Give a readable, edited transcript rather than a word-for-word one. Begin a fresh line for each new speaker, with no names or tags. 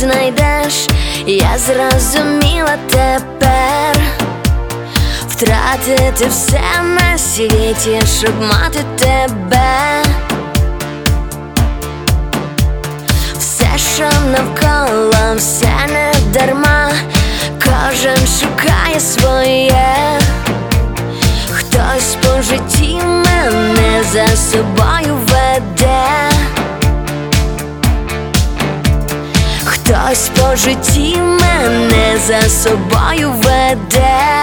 знайдеш, я зрозуміла тепер. Втратити все на світі, щоб мати тебе. Все, що навколо, все не дарма. Кожен шукає своє. Хтось по житті мене за собою веде. Хтось по житті мене за собою веде.